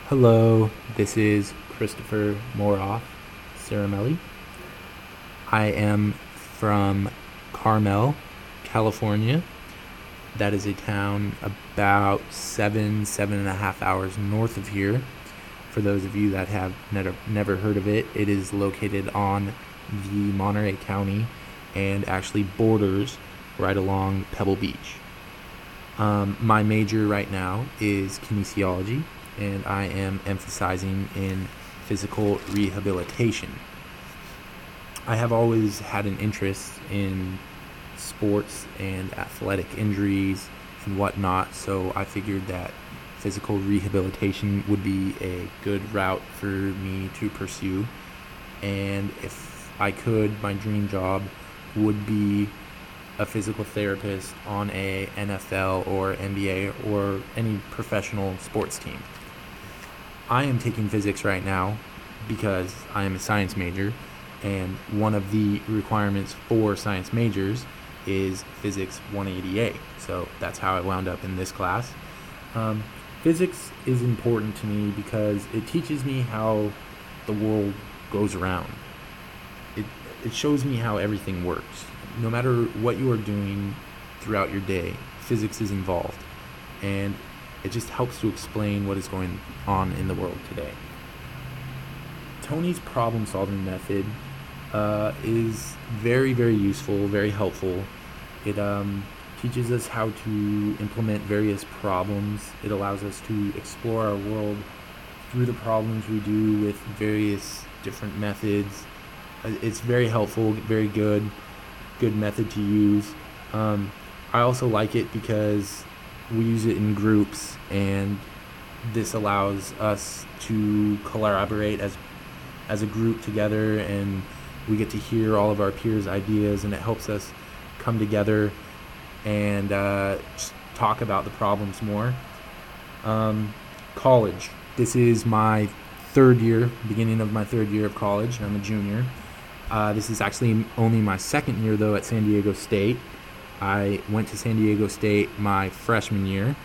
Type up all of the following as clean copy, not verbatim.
Hello, this is Christopher Moroff Caramelli. I am from Carmel, California. That is a town about 7.5 hours north of here. For those of you that have never heard of it, it is located on the Monterey County and actually borders right along Pebble Beach. My major right now is kinesiology, and I am emphasizing in physical rehabilitation. I have always had an interest in sports and athletic injuries and whatnot, so I figured that physical rehabilitation would be a good route for me to pursue. And if I could, my dream job would be a physical therapist on a NFL or NBA or any professional sports team. I am taking physics right now because I am a science major, and one of the requirements for science majors is physics 180A. So that's how I wound up in this class. Physics is important to me because it teaches me how the world goes around. It shows me how everything works. No matter what you are doing throughout your day, physics is involved. And it just helps to explain what is going on in the world today. Tony's problem solving method is very, very useful, very helpful. It teaches us how to implement various problems. It allows us to explore our world through the problems we do with various different methods. It's very helpful, very good method to use. I also like it because we use it in groups, and this allows us to collaborate as a group together, and we get to hear all of our peers' ideas, and it helps us come together and just talk about the problems more. College. This is my third year, beginning of my third year of college. I'm a junior. This is actually only my second year, though, at San Diego State. I went to San Diego State my freshman year.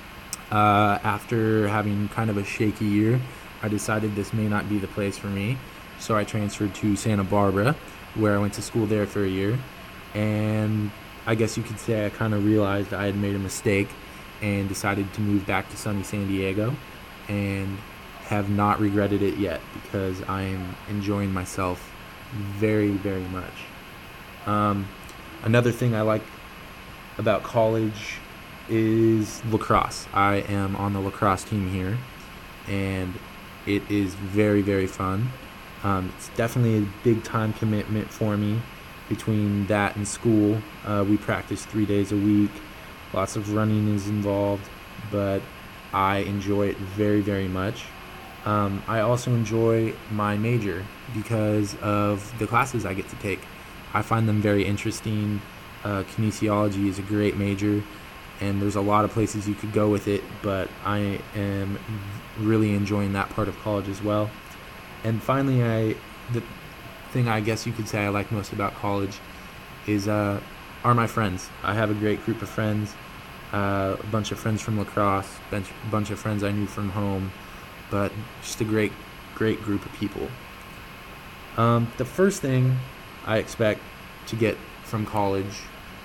After having kind of a shaky year, I decided this may not be the place for me. So I transferred to Santa Barbara, where I went to school there for a year. And I guess you could say I kind of realized I had made a mistake and decided to move back to sunny San Diego, and have not regretted it yet because I am enjoying myself very, very much. Another thing I like about college is lacrosse. I am on the lacrosse team here, and it is very, very fun. It's definitely a big time commitment for me between that and school. We practice 3 days a week. Lots of running is involved, but I enjoy it very, very much. I also enjoy my major because of the classes I get to take. I find them very interesting. Kinesiology is a great major, and there's a lot of places you could go with it, but I am really enjoying that part of college as well. And finally, the thing I guess you could say I like most about college is are my friends. I have a great group of friends, a bunch of friends from lacrosse, a bunch of friends I knew from home, but just a great group of people. The first thing I expect to get from college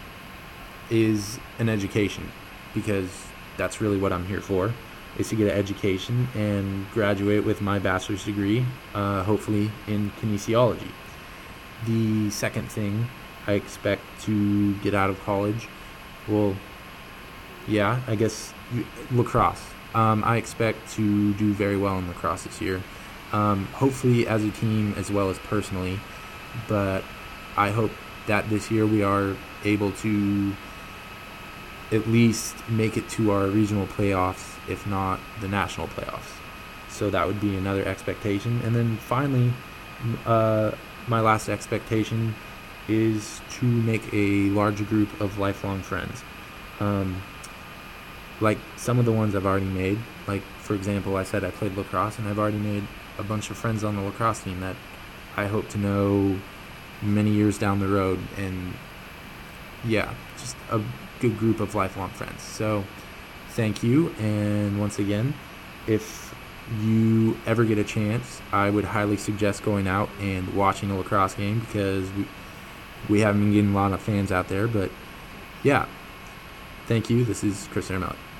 is an education, because that's really what I'm here for, is to get an education and graduate with my bachelor's degree, hopefully in kinesiology. The second thing I expect to get out of college, I guess lacrosse. I expect to do very well in lacrosse this year, hopefully as a team as well as personally, but I hope that this year we are able to at least make it to our regional playoffs, if not the national playoffs. So that would be another expectation. And then finally, my last expectation is to make a larger group of lifelong friends. Like some of the ones I've already made. Like, for example, I said I played lacrosse, and I've already made a bunch of friends on the lacrosse team that I hope to know many years down the road. And yeah, just a good group of lifelong friends. So thank you. And once again, if you ever get a chance, I would highly suggest going out and watching a lacrosse game, because we haven't been getting a lot of fans out there. But yeah, thank you. This is Chris Aramelt.